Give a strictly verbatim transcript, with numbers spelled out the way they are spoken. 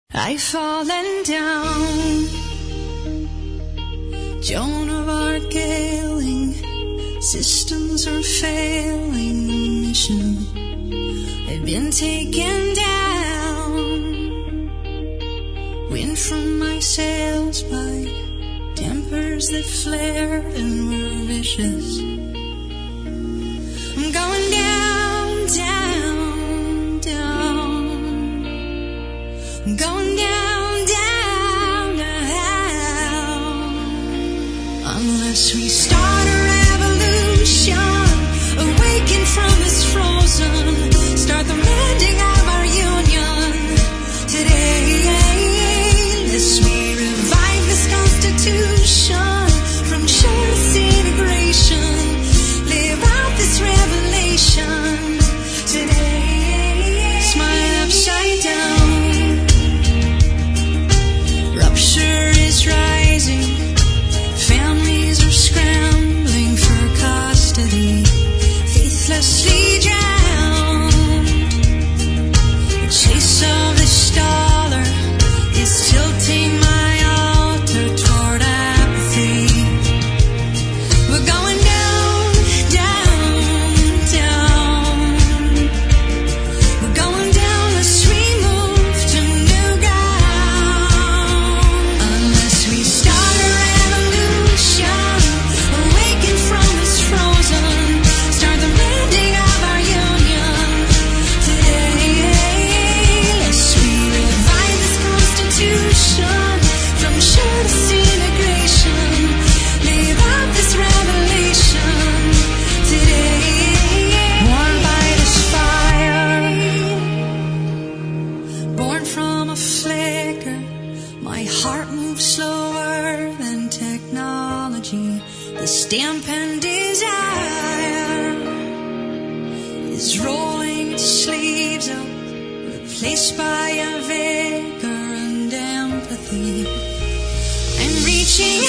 I've fallen down, Joan of Arc ailing, systems are failing, mission, I've been taken down, wind from my sails by tempers that flare and were vicious. I'm going down, down, down, I'm going down, down, down, unless we start a revolution, awaken from this frozen, start the mending of our union today. Let's we revive this constitution from sheer disintegration, live out this revelation today. Smile upside down, rupture is rising, families are scrambling for custody, faithlessly drowned. The chase of this dollar is tilting my altar toward apathy. We're going down, down, down. We're going down, let's remove to new ground. Unless we start a revolution, awaken from this frozen, start the mending of our union today. Let's we revive this constitution from sheer disintegration, live out this revelation today. Born by this fire, born from a flicker, my heart moves slower than technology. The stamp and desire is rolling its sleeves up, replaced by a vigor and empathy. I'm reaching